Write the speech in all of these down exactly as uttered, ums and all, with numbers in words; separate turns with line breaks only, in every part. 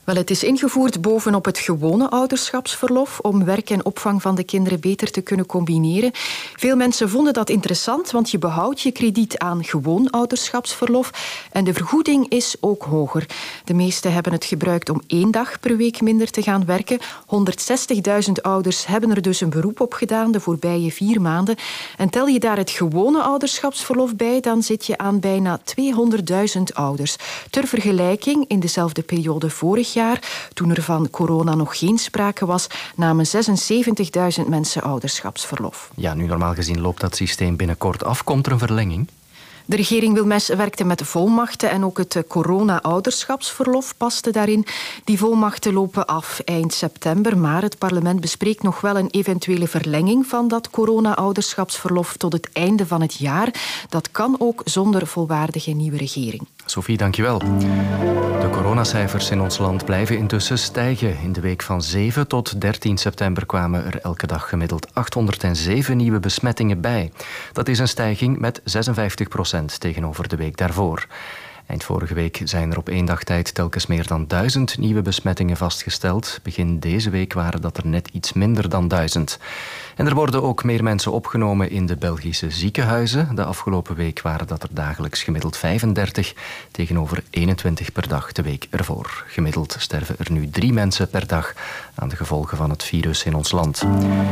Wel, het is ingevoerd bovenop het gewone ouderschapsverlof om werk en opvang van de kinderen beter te kunnen combineren. Veel mensen vonden dat interessant, want je behoudt je krediet aan gewoon ouderschapsverlof en de vergoeding is ook hoger. De meesten hebben het gebruikt om één dag per week minder te gaan werken. honderdzestigduizend ouders hebben er dus een beroep op gedaan de voorbije vier maanden. En tel je daar het gewone ouderschapsverlof bij, dan zit je aan bijna tweehonderdduizend ouders. Ter vergelijking, in dezelfde periode vorig jaar, toen er van corona nog geen sprake was, namen zesenzeventigduizend mensen ouderschapsverlof.
Ja, nu normaal gezien loopt dat systeem binnenkort af. Komt er een verlenging?
De regering Wilmes werkte met volmachten en ook het corona-ouderschapsverlof paste daarin. Die volmachten lopen af eind september, maar het parlement bespreekt nog wel een eventuele verlenging van dat corona-ouderschapsverlof tot het einde van het jaar. Dat kan ook zonder volwaardige nieuwe regering.
Sophie, dankjewel. De coronacijfers in ons land blijven intussen stijgen. In de week van zeven tot dertien september kwamen er elke dag gemiddeld achthonderdzeven nieuwe besmettingen bij. Dat is een stijging met zesenvijftig procent tegenover de week daarvoor. Eind vorige week zijn er op één dag tijd telkens meer dan duizend nieuwe besmettingen vastgesteld. Begin deze week waren dat er net iets minder dan duizend. En er worden ook meer mensen opgenomen in de Belgische ziekenhuizen. De afgelopen week waren dat er dagelijks gemiddeld vijfendertig tegenover eenentwintig per dag de week ervoor. Gemiddeld sterven er nu drie mensen per dag aan de gevolgen van het virus in ons land.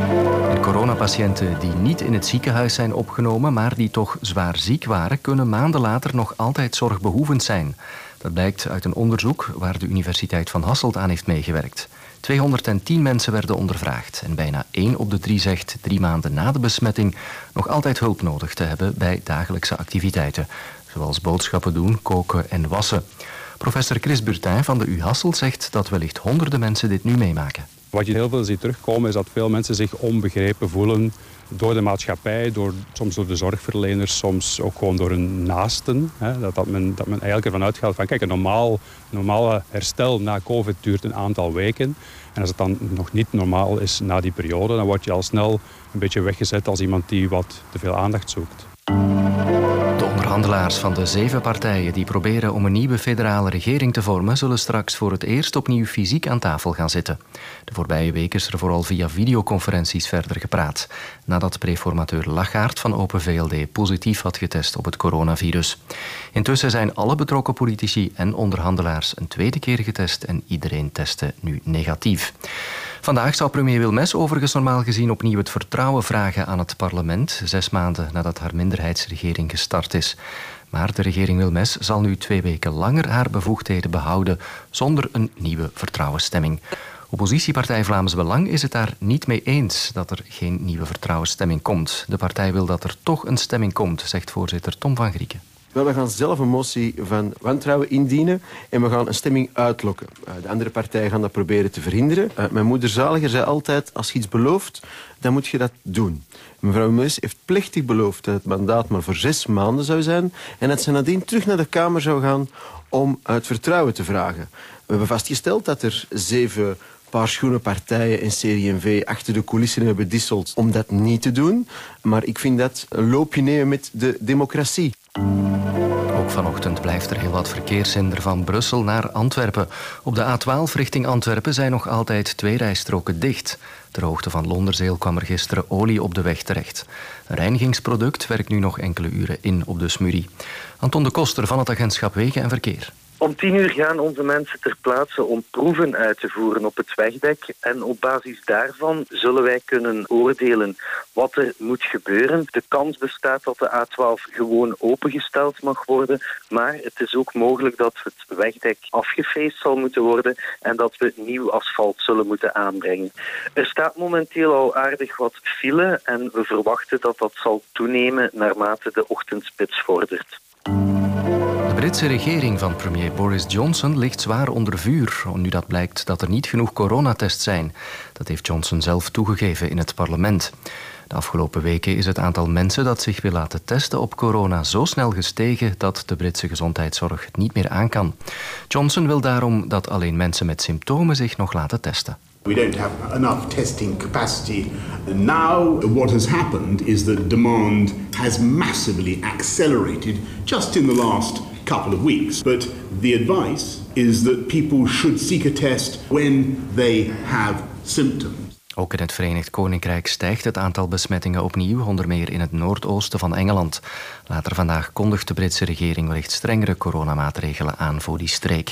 En coronapatiënten die niet in het ziekenhuis zijn opgenomen, maar die toch zwaar ziek waren, kunnen maanden later nog altijd zorgbehoevend zijn. Dat blijkt uit een onderzoek waar de Universiteit van Hasselt aan heeft meegewerkt. tweehonderdtien mensen werden ondervraagd en bijna één op de drie zegt drie maanden na de besmetting nog altijd hulp nodig te hebben bij dagelijkse activiteiten, zoals boodschappen doen, koken en wassen. Professor Chris Burtin van de U Hasselt zegt dat wellicht honderden mensen dit nu meemaken.
Wat je heel veel ziet terugkomen is dat veel mensen zich onbegrepen voelen door de maatschappij, door, soms door de zorgverleners, soms ook gewoon door hun naasten. Hè, dat, dat, men, dat men eigenlijk ervan uitgaat van kijk, een normaal, normale herstel na COVID duurt een aantal weken. En als het dan nog niet normaal is na die periode, dan word je al snel een beetje weggezet als iemand die wat te veel aandacht zoekt.
De onderhandelaars van de zeven partijen die proberen om een nieuwe federale regering te vormen, zullen straks voor het eerst opnieuw fysiek aan tafel gaan zitten. De voorbije week is er vooral via videoconferenties verder gepraat, nadat preformateur Lachaert van Open V L D positief had getest op het coronavirus. Intussen zijn alle betrokken politici en onderhandelaars een tweede keer getest en iedereen testte nu negatief. Vandaag zou premier Wilmes overigens normaal gezien opnieuw het vertrouwen vragen aan het parlement, zes maanden nadat haar minderheidsregering gestart is. Maar de regering Wilmes zal nu twee weken langer haar bevoegdheden behouden zonder een nieuwe vertrouwensstemming. Oppositiepartij Vlaams Belang is het daar niet mee eens dat er geen nieuwe vertrouwensstemming komt. De partij wil dat er toch een stemming komt, zegt voorzitter Tom van Grieken.
Wel, we gaan zelf een motie van wantrouwen indienen en we gaan een stemming uitlokken. Uh, de andere partijen gaan dat proberen te verhinderen. Uh, mijn moeder Zaliger zei altijd, als je iets belooft, dan moet je dat doen. Mevrouw Meus heeft plechtig beloofd dat het mandaat maar voor zes maanden zou zijn en dat ze nadien terug naar de Kamer zou gaan om het vertrouwen te vragen. We hebben vastgesteld dat er zeven paar schoenen partijen en C D en V achter de coulissen hebben disseld om dat niet te doen. Maar ik vind dat een loopje nemen met de democratie.
Ook vanochtend blijft er heel wat verkeershinder van Brussel naar Antwerpen. Op de A twaalf richting Antwerpen zijn nog altijd twee rijstroken dicht. Ter hoogte van Londerzeel kwam er gisteren olie op de weg terecht. Een reinigingsproduct werkt nu nog enkele uren in op de smurrie. Anton de Koster van het agentschap Wegen en Verkeer.
Om tien uur gaan onze mensen ter plaatse om proeven uit te voeren op het wegdek. En op basis daarvan zullen wij kunnen oordelen wat er moet gebeuren. De kans bestaat dat de A twaalf gewoon opengesteld mag worden. Maar het is ook mogelijk dat het wegdek afgefeest zal moeten worden en dat we nieuw asfalt zullen moeten aanbrengen. Er staat momenteel al aardig wat file en we verwachten dat dat zal toenemen naarmate de ochtendspits vordert.
De Britse regering van premier Boris Johnson ligt zwaar onder vuur, nu dat blijkt dat er niet genoeg coronatests zijn. Dat heeft Johnson zelf toegegeven in het parlement. De afgelopen weken is het aantal mensen dat zich wil laten testen op corona zo snel gestegen dat de Britse gezondheidszorg het niet meer aan kan. Johnson wil daarom dat alleen mensen met symptomen zich nog laten testen.
We don't have enough testing capacity. Now what has happened is that demand has massively accelerated just in the last couple of weeks. But the advice is that people should seek a test when they have symptoms.
Ook in het Verenigd Koninkrijk stijgt het aantal besmettingen opnieuw, onder meer in het noordoosten van Engeland. Later vandaag kondigt de Britse regering wellicht strengere coronamaatregelen aan voor die streek.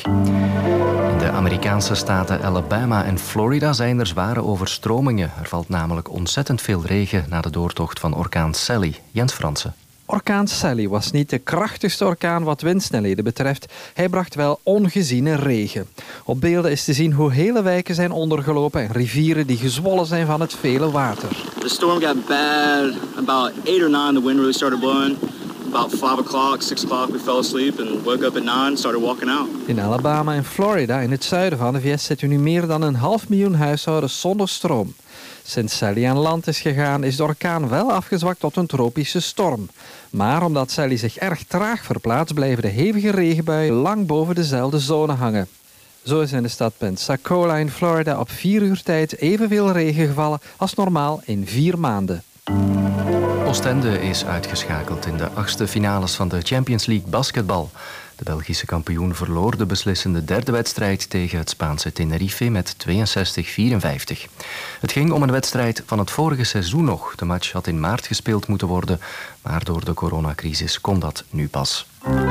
In de Amerikaanse staten Alabama en Florida zijn er zware overstromingen. Er valt namelijk ontzettend veel regen na de doortocht van orkaan Sally. Jens Fransen.
Orkaan Sally was niet de krachtigste orkaan wat windsnelheden betreft. Hij bracht wel ongeziene regen. Op beelden is te zien hoe hele wijken zijn ondergelopen en rivieren die gezwollen zijn van het vele water.
The storm got bad. About eight or nine, the wind really started blowing. About five o'clock, six o'clock, we fell asleep and woke up at nine and started walking out.
In Alabama en Florida, in het zuiden van de V S, zitten nu meer dan een half miljoen huishoudens zonder stroom. Sinds Sally aan land is gegaan, is de orkaan wel afgezwakt tot een tropische storm. Maar omdat Sally zich erg traag verplaatst, blijven de hevige regenbuien lang boven dezelfde zone hangen. Zo is in de stad Pensacola in Florida op vier uur tijd evenveel regen gevallen als normaal in vier maanden.
Oostende is uitgeschakeld in de achtste finales van de Champions League basketbal. De Belgische kampioen verloor de beslissende derde wedstrijd tegen het Spaanse Tenerife met tweeënzestig vierenvijftig. Het ging om een wedstrijd van het vorige seizoen nog. De match had in maart gespeeld moeten worden, maar door de coronacrisis kon dat nu pas.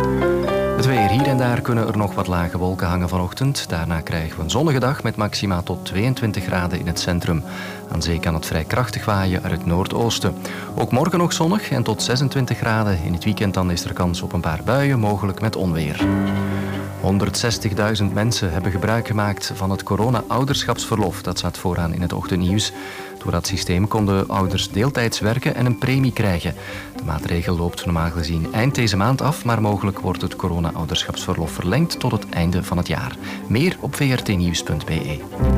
Het weer. Hier en daar kunnen er nog wat lage wolken hangen vanochtend. Daarna krijgen we een zonnige dag met maxima tot tweeëntwintig graden in het centrum. Aan zee kan het vrij krachtig waaien uit het noordoosten. Ook morgen nog zonnig en tot zesentwintig graden. In het weekend dan is er kans op een paar buien, mogelijk met onweer. honderdzestigduizend mensen hebben gebruik gemaakt van het corona-ouderschapsverlof. Dat staat vooraan in het ochtendnieuws. Door dat systeem konden ouders deeltijds werken en een premie krijgen. De maatregel loopt normaal gezien eind deze maand af, maar mogelijk wordt het corona-ouderschapsverlof verlengd tot het einde van het jaar. Meer op v r t nieuws punt b e.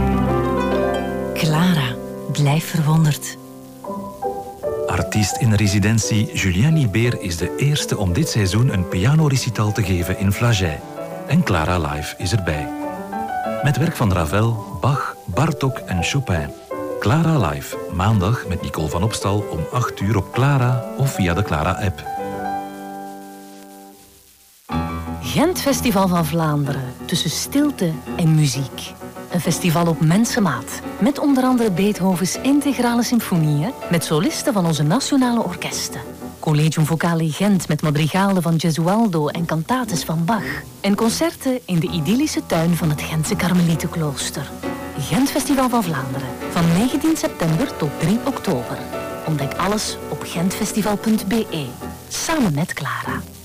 Clara, blijf verwonderd.
Artiest in residentie Julien Libert is de eerste om dit seizoen een pianorecital te geven in Flagey. En Clara Live is erbij. Met werk van Ravel, Bach, Bartók en Chopin. Clara Live, maandag met Nicole van Opstal om acht uur op Clara of via de Clara-app.
Gent Festival van Vlaanderen, tussen stilte en muziek. Een festival op mensenmaat, met onder andere Beethovens integrale symfonieën, met solisten van onze nationale orkesten. Collegium Vocale Gent met madrigalen van Gesualdo en cantates van Bach. En concerten in de idyllische tuin van het Gentse Karmelietenklooster. Gent Festival van Vlaanderen, van negentien september tot drie oktober. Ontdek alles op gentfestival punt b e, samen met Clara.